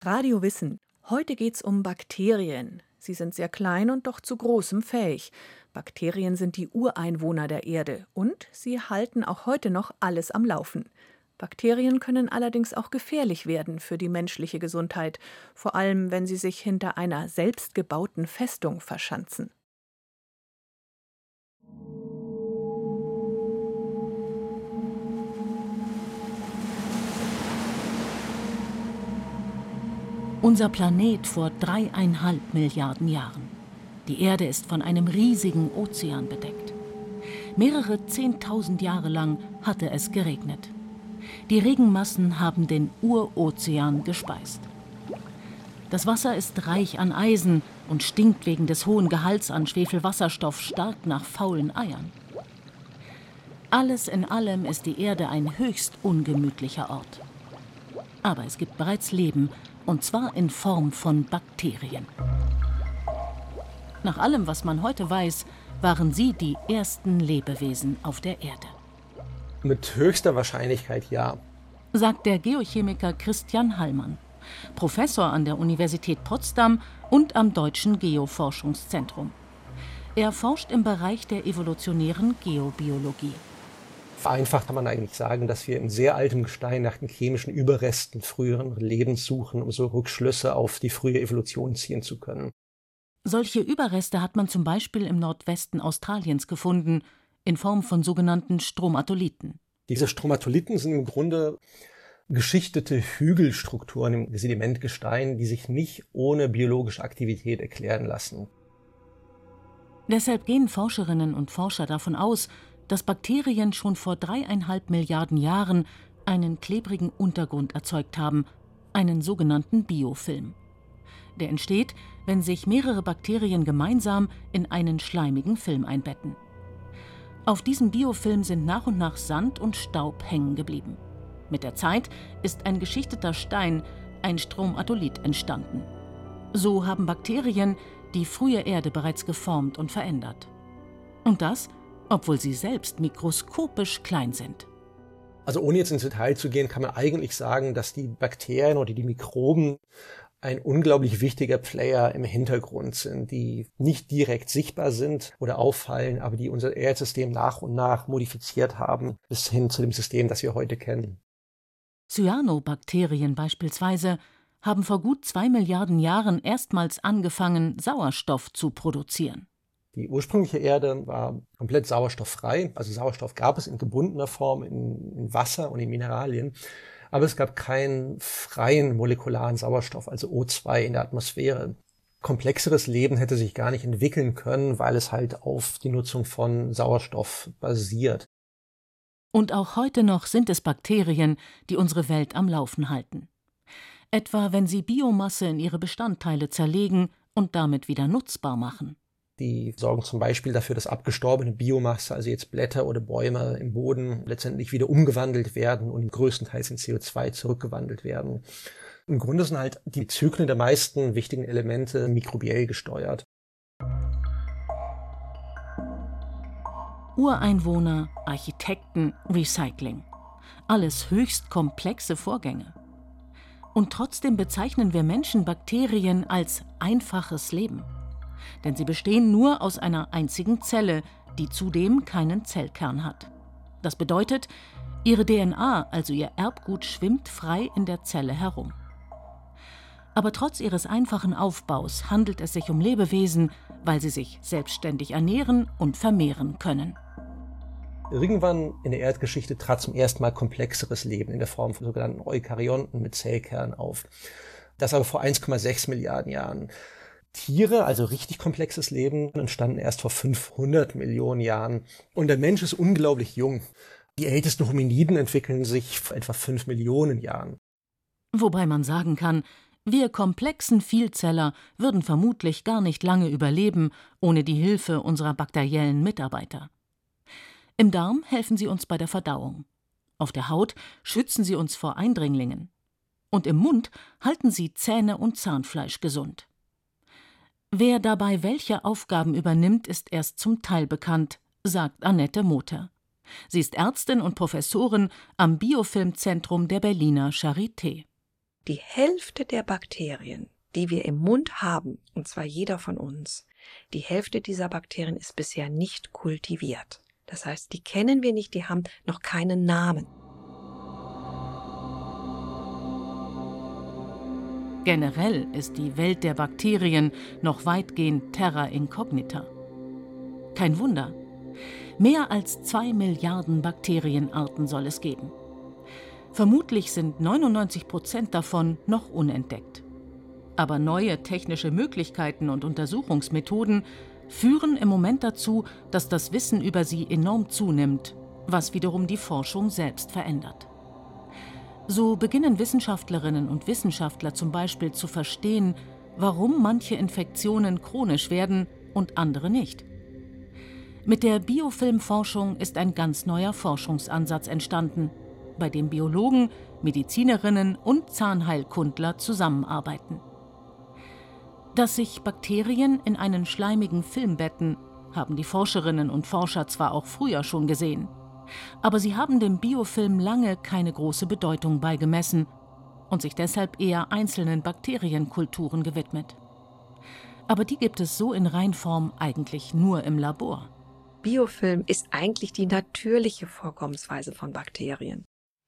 Radio Wissen. Heute geht's um Bakterien. Sie sind sehr klein und doch zu Großem fähig. Bakterien sind die Ureinwohner der Erde und sie halten auch heute noch alles am Laufen. Bakterien können allerdings auch gefährlich werden für die menschliche Gesundheit, vor allem wenn sie sich hinter einer selbstgebauten Festung verschanzen. Unser Planet vor 3,5 Milliarden Jahren. Die Erde ist von einem riesigen Ozean bedeckt. Mehrere 10.000 Jahre lang hatte es geregnet. Die Regenmassen haben den Urozean gespeist. Das Wasser ist reich an Eisen und stinkt wegen des hohen Gehalts an Schwefelwasserstoff stark nach faulen Eiern. Alles in allem ist die Erde ein höchst ungemütlicher Ort. Aber es gibt bereits Leben, und zwar in Form von Bakterien. Nach allem, was man heute weiß, waren sie die ersten Lebewesen auf der Erde. Mit höchster Wahrscheinlichkeit ja. Sagt der Geochemiker Christian Hallmann, Professor an der Universität Potsdam und am Deutschen Geoforschungszentrum. Er forscht im Bereich der evolutionären Geobiologie. Vereinfacht kann man eigentlich sagen, dass wir in sehr altem Gestein nach den chemischen Überresten früheren Lebens suchen, um so Rückschlüsse auf die frühe Evolution ziehen zu können. Solche Überreste hat man zum Beispiel im Nordwesten Australiens gefunden, in Form von sogenannten Stromatolithen. Diese Stromatolithen sind im Grunde geschichtete Hügelstrukturen im Sedimentgestein, die sich nicht ohne biologische Aktivität erklären lassen. Deshalb gehen Forscherinnen und Forscher davon aus, dass Bakterien schon vor 3,5 Milliarden Jahren einen klebrigen Untergrund erzeugt haben, einen sogenannten Biofilm. Der entsteht, wenn sich mehrere Bakterien gemeinsam in einen schleimigen Film einbetten. Auf diesem Biofilm sind nach und nach Sand und Staub hängen geblieben. Mit der Zeit ist ein geschichteter Stein, ein Stromatolith, entstanden. So haben Bakterien die frühe Erde bereits geformt und verändert. Und das, obwohl sie selbst mikroskopisch klein sind. Also ohne jetzt ins Detail zu gehen, kann man eigentlich sagen, dass die Bakterien oder die Mikroben ein unglaublich wichtiger Player im Hintergrund sind, die nicht direkt sichtbar sind oder auffallen, aber die unser Erdsystem nach und nach modifiziert haben, bis hin zu dem System, das wir heute kennen. Cyanobakterien beispielsweise haben vor gut 2 Milliarden Jahren erstmals angefangen, Sauerstoff zu produzieren. Die ursprüngliche Erde war komplett sauerstofffrei, also Sauerstoff gab es in gebundener Form in Wasser und in Mineralien, aber es gab keinen freien molekularen Sauerstoff, also O2 in der Atmosphäre. Komplexeres Leben hätte sich gar nicht entwickeln können, weil es halt auf die Nutzung von Sauerstoff basiert. Und auch heute noch sind es Bakterien, die unsere Welt am Laufen halten. Etwa wenn sie Biomasse in ihre Bestandteile zerlegen und damit wieder nutzbar machen. Die sorgen zum Beispiel dafür, dass abgestorbene Biomasse, also jetzt Blätter oder Bäume im Boden, letztendlich wieder umgewandelt werden und größtenteils in CO2 zurückgewandelt werden. Im Grunde sind halt die Zyklen der meisten wichtigen Elemente mikrobiell gesteuert. Ureinwohner, Architekten, Recycling. Alles höchst komplexe Vorgänge. Und trotzdem bezeichnen wir Menschen Bakterien als einfaches Leben. Denn sie bestehen nur aus einer einzigen Zelle, die zudem keinen Zellkern hat. Das bedeutet, ihre DNA, also ihr Erbgut, schwimmt frei in der Zelle herum. Aber trotz ihres einfachen Aufbaus handelt es sich um Lebewesen, weil sie sich selbstständig ernähren und vermehren können. Irgendwann in der Erdgeschichte trat zum ersten Mal komplexeres Leben in der Form von sogenannten Eukaryonten mit Zellkern auf. Das aber vor 1,6 Milliarden Jahren. Tiere, also richtig komplexes Leben, entstanden erst vor 500 Millionen Jahren. Und der Mensch ist unglaublich jung. Die ältesten Hominiden entwickeln sich vor etwa 5 Millionen Jahren. Wobei man sagen kann, wir komplexen Vielzeller würden vermutlich gar nicht lange überleben, ohne die Hilfe unserer bakteriellen Mitarbeiter. Im Darm helfen sie uns bei der Verdauung. Auf der Haut schützen sie uns vor Eindringlingen. Und im Mund halten sie Zähne und Zahnfleisch gesund. Wer dabei welche Aufgaben übernimmt, ist erst zum Teil bekannt, sagt Annette Moter. Sie ist Ärztin und Professorin am Biofilmzentrum der Berliner Charité. Die Hälfte der Bakterien, die wir im Mund haben, und zwar jeder von uns, die Hälfte dieser Bakterien ist bisher nicht kultiviert. Das heißt, die kennen wir nicht, die haben noch keinen Namen. Generell ist die Welt der Bakterien noch weitgehend terra incognita. Kein Wunder. Mehr als 2 Milliarden Bakterienarten soll es geben. Vermutlich sind 99% davon noch unentdeckt. Aber neue technische Möglichkeiten und Untersuchungsmethoden führen im Moment dazu, dass das Wissen über sie enorm zunimmt, was wiederum die Forschung selbst verändert. So beginnen Wissenschaftlerinnen und Wissenschaftler zum Beispiel zu verstehen, warum manche Infektionen chronisch werden und andere nicht. Mit der Biofilmforschung ist ein ganz neuer Forschungsansatz entstanden, bei dem Biologen, Medizinerinnen und Zahnheilkundler zusammenarbeiten. Dass sich Bakterien in einen schleimigen Film betten, haben die Forscherinnen und Forscher zwar auch früher schon gesehen, aber sie haben dem Biofilm lange keine große Bedeutung beigemessen und sich deshalb eher einzelnen Bakterienkulturen gewidmet. Aber die gibt es so in Reinform eigentlich nur im Labor. Biofilm ist eigentlich die natürliche Vorkommensweise von Bakterien.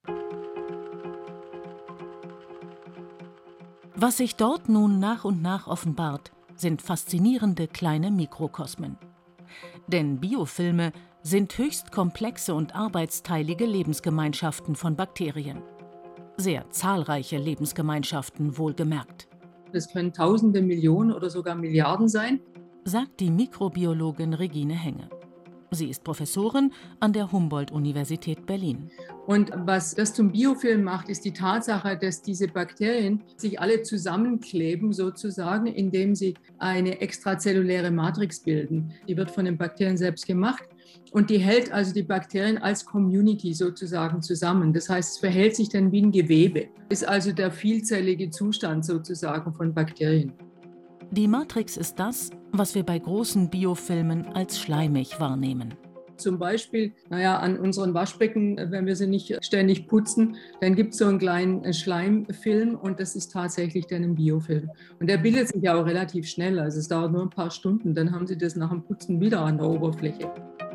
Was sich dort nun nach und nach offenbart, sind faszinierende kleine Mikrokosmen. Denn Biofilme sind höchst komplexe und arbeitsteilige Lebensgemeinschaften von Bakterien. Sehr zahlreiche Lebensgemeinschaften wohlgemerkt. Das können Tausende, Millionen oder sogar Milliarden sein, sagt die Mikrobiologin Regine Henge. Sie ist Professorin an der Humboldt-Universität Berlin. Und was das zum Biofilm macht, ist die Tatsache, dass diese Bakterien sich alle zusammenkleben sozusagen, indem sie eine extrazelluläre Matrix bilden. Die wird von den Bakterien selbst gemacht und die hält also die Bakterien als Community sozusagen zusammen. Das heißt, es verhält sich dann wie ein Gewebe. Ist also der vielzellige Zustand sozusagen von Bakterien. Die Matrix ist das, was wir bei großen Biofilmen als schleimig wahrnehmen. Zum Beispiel, an unseren Waschbecken, wenn wir sie nicht ständig putzen, dann gibt es so einen kleinen Schleimfilm und das ist tatsächlich dann ein Biofilm. Und der bildet sich ja auch relativ schnell, also es dauert nur ein paar Stunden, dann haben Sie das nach dem Putzen wieder an der Oberfläche.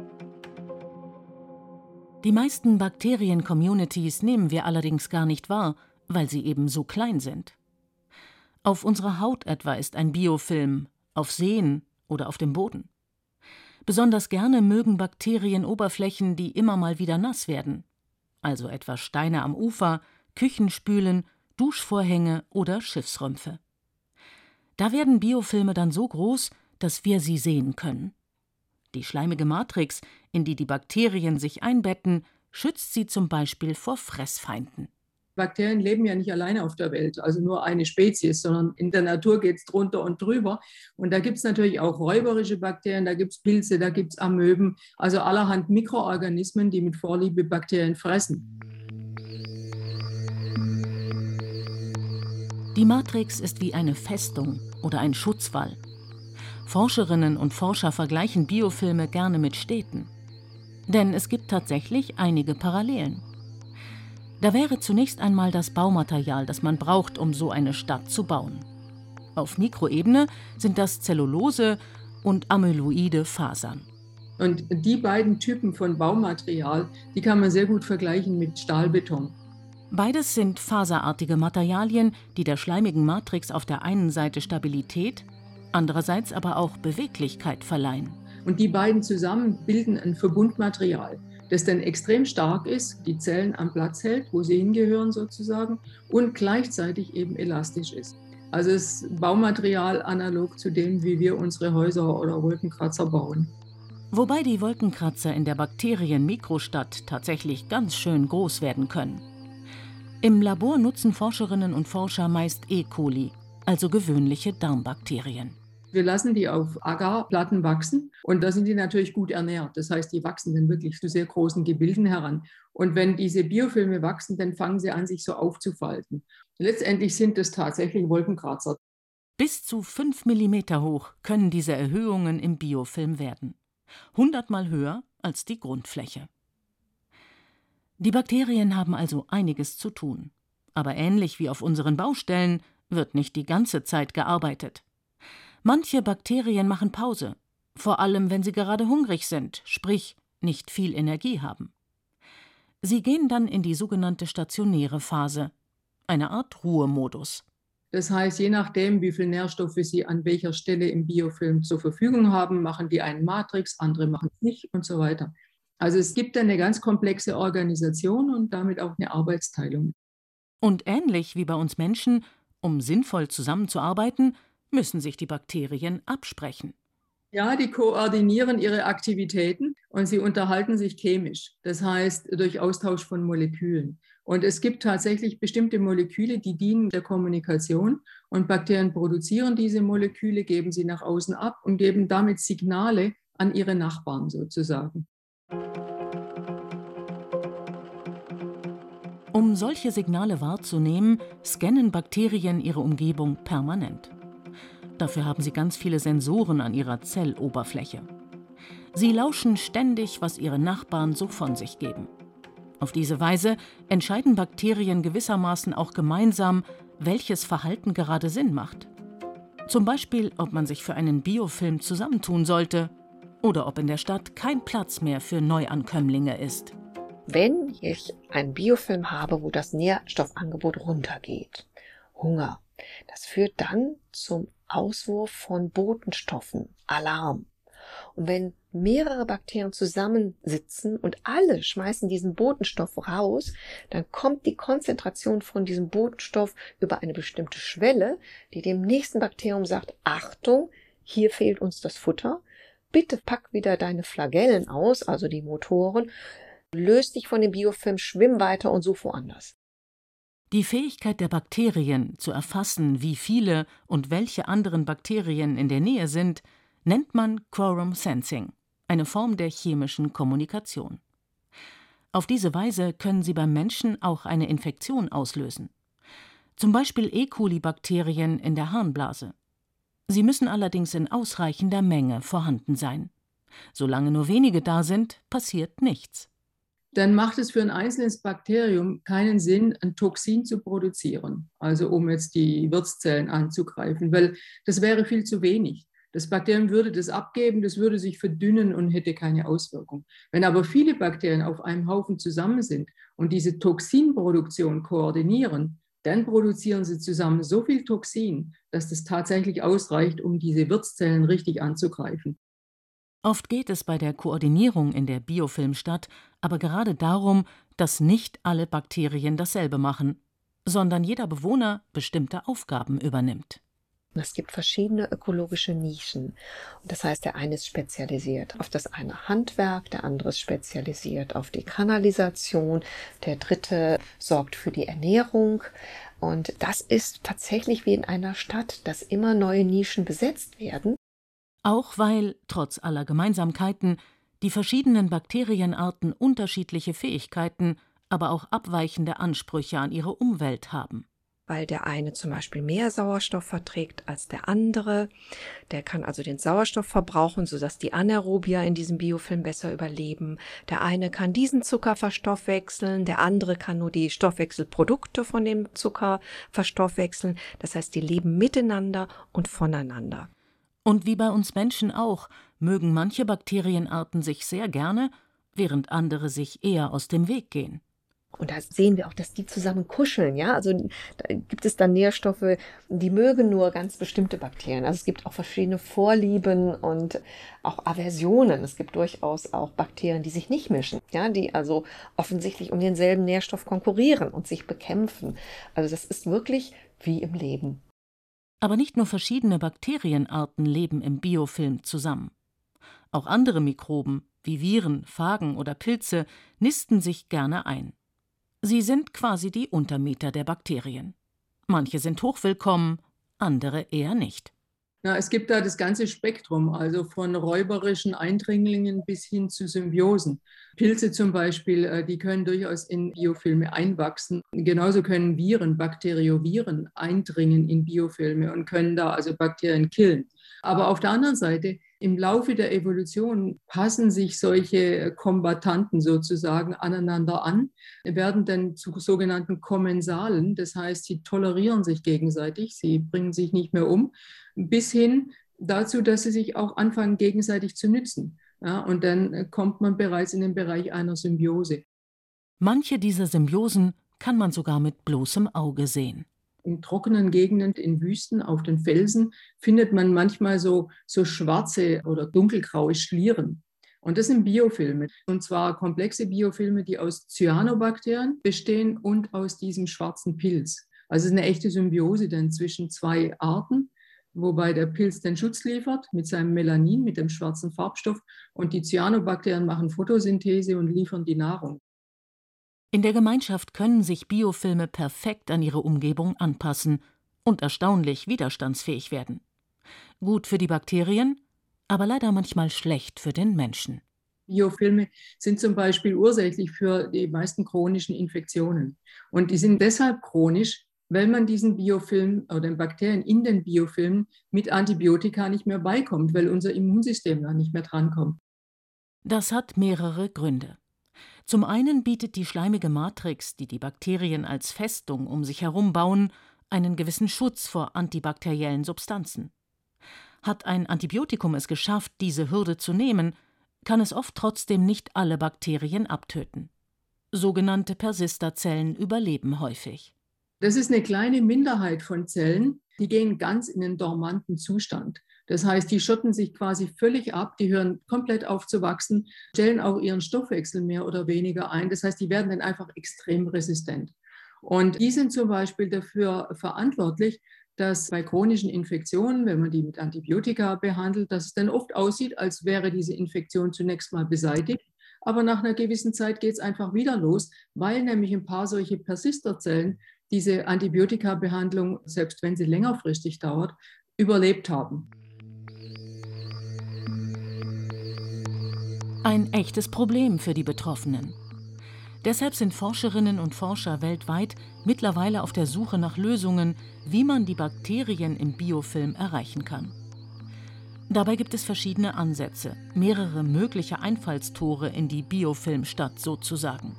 Die meisten Bakterien-Communities nehmen wir allerdings gar nicht wahr, weil sie eben so klein sind. Auf unserer Haut etwa ist ein Biofilm, auf Seen oder auf dem Boden. Besonders gerne mögen Bakterien Oberflächen, die immer mal wieder nass werden, also etwa Steine am Ufer, Küchenspülen, Duschvorhänge oder Schiffsrümpfe. Da werden Biofilme dann so groß, dass wir sie sehen können. Die schleimige Matrix, in die die Bakterien sich einbetten, schützt sie zum Beispiel vor Fressfeinden. Bakterien leben ja nicht alleine auf der Welt, also nur eine Spezies, sondern in der Natur geht es drunter und drüber. Und da gibt es natürlich auch räuberische Bakterien, da gibt es Pilze, da gibt es Amöben, also allerhand Mikroorganismen, die mit Vorliebe Bakterien fressen. Die Matrix ist wie eine Festung oder ein Schutzwall. Forscherinnen und Forscher vergleichen Biofilme gerne mit Städten. Denn es gibt tatsächlich einige Parallelen. Da wäre zunächst einmal das Baumaterial, das man braucht, um so eine Stadt zu bauen. Auf Mikroebene sind das Zellulose und amyloide Fasern. Und die beiden Typen von Baumaterial, die kann man sehr gut vergleichen mit Stahlbeton. Beides sind faserartige Materialien, die der schleimigen Matrix auf der einen Seite Stabilität, andererseits aber auch Beweglichkeit verleihen. Und die beiden zusammen bilden ein Verbundmaterial, das dann extrem stark ist, die Zellen am Platz hält, wo sie hingehören sozusagen, und gleichzeitig eben elastisch ist. Also es ist Baumaterial analog zu dem, wie wir unsere Häuser oder Wolkenkratzer bauen. Wobei die Wolkenkratzer in der Bakterien-Mikrostadt tatsächlich ganz schön groß werden können. Im Labor nutzen Forscherinnen und Forscher meist E. coli, also gewöhnliche Darmbakterien. Wir lassen die auf Agarplatten wachsen und da sind die natürlich gut ernährt. Das heißt, die wachsen dann wirklich zu sehr großen Gebilden heran. Und wenn diese Biofilme wachsen, dann fangen sie an, sich so aufzufalten. Letztendlich sind es tatsächlich Wolkenkratzer. Bis zu 5 mm hoch können diese Erhöhungen im Biofilm werden. 100-mal höher als die Grundfläche. Die Bakterien haben also einiges zu tun. Aber ähnlich wie auf unseren Baustellen wird nicht die ganze Zeit gearbeitet. Manche Bakterien machen Pause, vor allem wenn sie gerade hungrig sind, sprich nicht viel Energie haben. Sie gehen dann in die sogenannte stationäre Phase, eine Art Ruhemodus. Das heißt, je nachdem, wie viel Nährstoffe sie an welcher Stelle im Biofilm zur Verfügung haben, machen die einen Matrix, andere machen es nicht und so weiter. Also es gibt eine ganz komplexe Organisation und damit auch eine Arbeitsteilung. Und ähnlich wie bei uns Menschen, um sinnvoll zusammenzuarbeiten, müssen sich die Bakterien absprechen. Ja, die koordinieren ihre Aktivitäten und sie unterhalten sich chemisch, das heißt durch Austausch von Molekülen. Und es gibt tatsächlich bestimmte Moleküle, die dienen der Kommunikation und Bakterien produzieren diese Moleküle, geben sie nach außen ab und geben damit Signale an ihre Nachbarn sozusagen. Um solche Signale wahrzunehmen, scannen Bakterien ihre Umgebung permanent. Dafür haben sie ganz viele Sensoren an ihrer Zelloberfläche. Sie lauschen ständig, was ihre Nachbarn so von sich geben. Auf diese Weise entscheiden Bakterien gewissermaßen auch gemeinsam, welches Verhalten gerade Sinn macht. Zum Beispiel, ob man sich für einen Biofilm zusammentun sollte oder ob in der Stadt kein Platz mehr für Neuankömmlinge ist. Wenn ich einen Biofilm habe, wo das Nährstoffangebot runtergeht, Hunger, das führt dann zum Auswurf von Botenstoffen, Alarm. Und wenn mehrere Bakterien zusammensitzen und alle schmeißen diesen Botenstoff raus, dann kommt die Konzentration von diesem Botenstoff über eine bestimmte Schwelle, die dem nächsten Bakterium sagt, Achtung, hier fehlt uns das Futter, bitte pack wieder deine Flagellen aus, also die Motoren, löst dich von dem Biofilm, schwimm weiter und such woanders. Die Fähigkeit der Bakterien zu erfassen, wie viele und welche anderen Bakterien in der Nähe sind, nennt man Quorum Sensing, eine Form der chemischen Kommunikation. Auf diese Weise können sie beim Menschen auch eine Infektion auslösen. Zum Beispiel E. coli-Bakterien in der Harnblase. Sie müssen allerdings in ausreichender Menge vorhanden sein. Solange nur wenige da sind, passiert nichts. Dann macht es für ein einzelnes Bakterium keinen Sinn, ein Toxin zu produzieren, also um jetzt die Wirtszellen anzugreifen, weil das wäre viel zu wenig. Das Bakterium würde das abgeben, das würde sich verdünnen und hätte keine Auswirkung. Wenn aber viele Bakterien auf einem Haufen zusammen sind und diese Toxinproduktion koordinieren, dann produzieren sie zusammen so viel Toxin, dass das tatsächlich ausreicht, um diese Wirtszellen richtig anzugreifen. Oft geht es bei der Koordinierung in der Biofilmstadt aber gerade darum, dass nicht alle Bakterien dasselbe machen, sondern jeder Bewohner bestimmte Aufgaben übernimmt. Es gibt verschiedene ökologische Nischen. Das heißt, der eine ist spezialisiert auf das eine Handwerk, der andere ist spezialisiert auf die Kanalisation, der dritte sorgt für die Ernährung. Und das ist tatsächlich wie in einer Stadt, dass immer neue Nischen besetzt werden. Auch weil, trotz aller Gemeinsamkeiten, die verschiedenen Bakterienarten unterschiedliche Fähigkeiten, aber auch abweichende Ansprüche an ihre Umwelt haben. Weil der eine zum Beispiel mehr Sauerstoff verträgt als der andere. Der kann also den Sauerstoff verbrauchen, sodass die Anaerobier in diesem Biofilm besser überleben. Der eine kann diesen Zucker verstoffwechseln, der andere kann nur die Stoffwechselprodukte von dem Zucker verstoffwechseln. Das heißt, die leben miteinander und voneinander. Und wie bei uns Menschen auch, mögen manche Bakterienarten sich sehr gerne, während andere sich eher aus dem Weg gehen. Und da sehen wir auch, dass die zusammen kuscheln, ja. Also da gibt es dann Nährstoffe, die mögen nur ganz bestimmte Bakterien. Also es gibt auch verschiedene Vorlieben und auch Aversionen. Es gibt durchaus auch Bakterien, die sich nicht mischen, ja, die also offensichtlich um denselben Nährstoff konkurrieren und sich bekämpfen. Also das ist wirklich wie im Leben. Aber nicht nur verschiedene Bakterienarten leben im Biofilm zusammen. Auch andere Mikroben, wie Viren, Phagen oder Pilze, nisten sich gerne ein. Sie sind quasi die Untermieter der Bakterien. Manche sind hochwillkommen, andere eher nicht. Ja, es gibt da das ganze Spektrum, also von räuberischen Eindringlingen bis hin zu Symbiosen. Pilze zum Beispiel, die können durchaus in Biofilme einwachsen. Genauso können Viren, Bakterioviren eindringen in Biofilme und können da also Bakterien killen. Aber auf der anderen Seite Im Laufe der Evolution passen sich solche Kombattanten sozusagen aneinander an, werden dann zu sogenannten Kommensalen. Das heißt, sie tolerieren sich gegenseitig, sie bringen sich nicht mehr um, bis hin dazu, dass sie sich auch anfangen, gegenseitig zu nützen. Ja, und dann kommt man bereits in den Bereich einer Symbiose. Manche dieser Symbiosen kann man sogar mit bloßem Auge sehen. In trockenen Gegenden, in Wüsten, auf den Felsen findet man manchmal so schwarze oder dunkelgraue Schlieren. Und das sind Biofilme. Und zwar komplexe Biofilme, die aus Cyanobakterien bestehen und aus diesem schwarzen Pilz. Also es ist eine echte Symbiose dann zwischen zwei Arten, wobei der Pilz den Schutz liefert mit seinem Melanin, mit dem schwarzen Farbstoff. Und die Cyanobakterien machen Photosynthese und liefern die Nahrung. In der Gemeinschaft können sich Biofilme perfekt an ihre Umgebung anpassen und erstaunlich widerstandsfähig werden. Gut für die Bakterien, aber leider manchmal schlecht für den Menschen. Biofilme sind zum Beispiel ursächlich für die meisten chronischen Infektionen. Und die sind deshalb chronisch, weil man diesen Biofilm oder den Bakterien in den Biofilmen mit Antibiotika nicht mehr beikommt, weil unser Immunsystem da nicht mehr drankommt. Das hat mehrere Gründe. Zum einen bietet die schleimige Matrix, die die Bakterien als Festung um sich herum bauen, einen gewissen Schutz vor antibakteriellen Substanzen. Hat ein Antibiotikum es geschafft, diese Hürde zu nehmen, kann es oft trotzdem nicht alle Bakterien abtöten. Sogenannte Persisterzellen überleben häufig. Das ist eine kleine Minderheit von Zellen, die gehen ganz in den dormanten Zustand. Das heißt, die schotten sich quasi völlig ab, die hören komplett auf zu wachsen, stellen auch ihren Stoffwechsel mehr oder weniger ein. Das heißt, die werden dann einfach extrem resistent. Und die sind zum Beispiel dafür verantwortlich, dass bei chronischen Infektionen, wenn man die mit Antibiotika behandelt, dass es dann oft aussieht, als wäre diese Infektion zunächst mal beseitigt. Aber nach einer gewissen Zeit geht es einfach wieder los, weil nämlich ein paar solche Persisterzellen diese Antibiotika-Behandlung, selbst wenn sie längerfristig dauert, überlebt haben. Ein echtes Problem für die Betroffenen. Deshalb sind Forscherinnen und Forscher weltweit mittlerweile auf der Suche nach Lösungen, wie man die Bakterien im Biofilm erreichen kann. Dabei gibt es verschiedene Ansätze, mehrere mögliche Einfallstore in die Biofilmstadt sozusagen.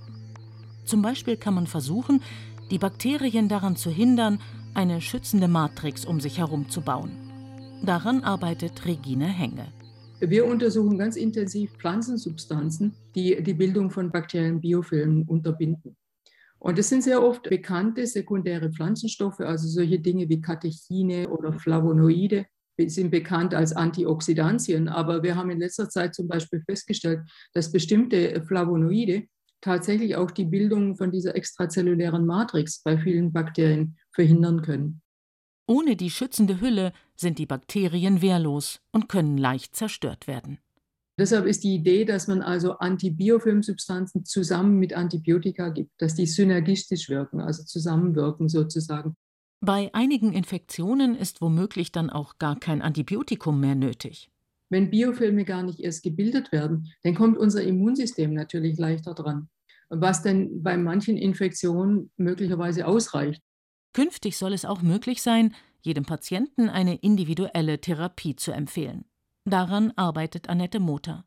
Zum Beispiel kann man versuchen, die Bakterien daran zu hindern, eine schützende Matrix um sich herum zu bauen. Daran arbeitet Regine Henge. Wir untersuchen ganz intensiv Pflanzensubstanzen, die die Bildung von Bakterienbiofilmen unterbinden. Und es sind sehr oft bekannte sekundäre Pflanzenstoffe, also solche Dinge wie Katechine oder Flavonoide, sind bekannt als Antioxidantien. Aber wir haben in letzter Zeit zum Beispiel festgestellt, dass bestimmte Flavonoide tatsächlich auch die Bildung von dieser extrazellulären Matrix bei vielen Bakterien verhindern können. Ohne die schützende Hülle sind die Bakterien wehrlos und können leicht zerstört werden. Deshalb ist die Idee, dass man also Antibiofilmsubstanzen zusammen mit Antibiotika gibt, dass die synergistisch wirken, also zusammenwirken sozusagen. Bei einigen Infektionen ist womöglich dann auch gar kein Antibiotikum mehr nötig. Wenn Biofilme gar nicht erst gebildet werden, dann kommt unser Immunsystem natürlich leichter dran, was dann bei manchen Infektionen möglicherweise ausreicht. Künftig soll es auch möglich sein, jedem Patienten eine individuelle Therapie zu empfehlen. Daran arbeitet Annette Mother.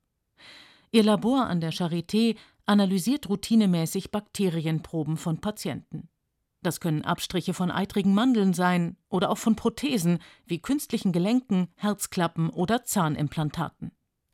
Ihr Labor an der Charité analysiert routinemäßig Bakterienproben von Patienten. Das können Abstriche von eitrigen Mandeln sein oder auch von Prothesen wie künstlichen Gelenken, Herzklappen oder Zahnimplantaten.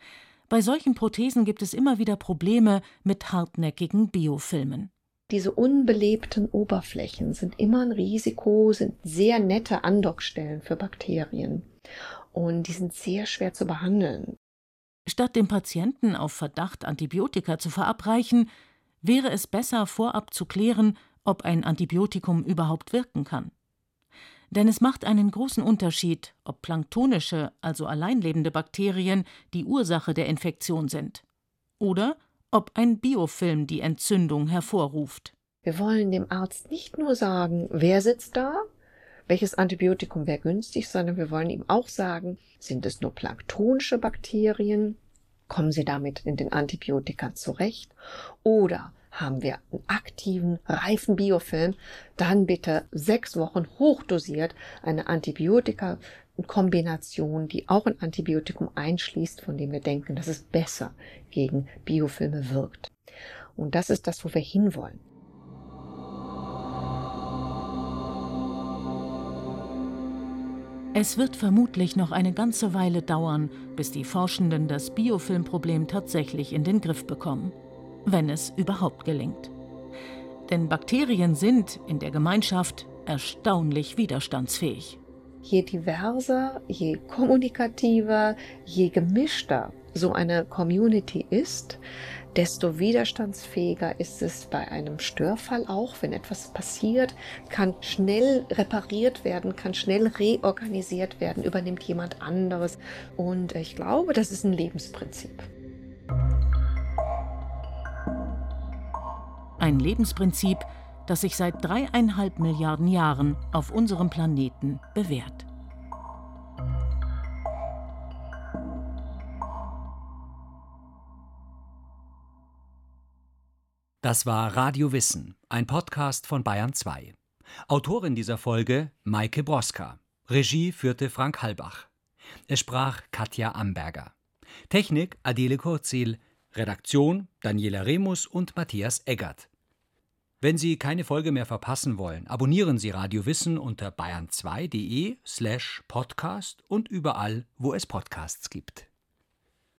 Bei solchen Prothesen gibt es immer wieder Probleme mit hartnäckigen Biofilmen. Diese unbelebten Oberflächen sind immer ein Risiko, sind sehr nette Andockstellen für Bakterien. Und die sind sehr schwer zu behandeln. Statt dem Patienten auf Verdacht Antibiotika zu verabreichen, wäre es besser, vorab zu klären, ob ein Antibiotikum überhaupt wirken kann. Denn es macht einen großen Unterschied, ob planktonische, also alleinlebende Bakterien die Ursache der Infektion sind oder ob ein Biofilm die Entzündung hervorruft. Wir wollen dem Arzt nicht nur sagen, wer sitzt da, welches Antibiotikum wäre günstig, sondern wir wollen ihm auch sagen, sind es nur planktonische Bakterien, kommen sie damit in den Antibiotika zurecht oder haben wir einen aktiven, reifen Biofilm, dann bitte 6 Wochen hochdosiert eine Antibiotika-Kombination, die auch ein Antibiotikum einschließt, von dem wir denken, dass es besser gegen Biofilme wirkt. Und das ist das, wo wir hinwollen. Es wird vermutlich noch eine ganze Weile dauern, bis die Forschenden das Biofilmproblem tatsächlich in den Griff bekommen. Wenn es überhaupt gelingt. Denn Bakterien sind in der Gemeinschaft erstaunlich widerstandsfähig. Je diverser, je kommunikativer, je gemischter so eine Community ist, desto widerstandsfähiger ist es bei einem Störfall auch. Wenn etwas passiert, kann schnell repariert werden, kann schnell reorganisiert werden, übernimmt jemand anderes. Und ich glaube, das ist ein Lebensprinzip. Ein Lebensprinzip, das sich seit 3,5 Milliarden Jahren auf unserem Planeten bewährt. Das war Radio Wissen, ein Podcast von Bayern 2. Autorin dieser Folge Maike Broska. Regie führte Frank Halbach. Es sprach Katja Amberger. Technik Adele Kurzil. Redaktion Daniela Remus und Matthias Eggert. Wenn Sie keine Folge mehr verpassen wollen, abonnieren Sie Radio Wissen unter bayern2.de/podcast und überall, wo es Podcasts gibt.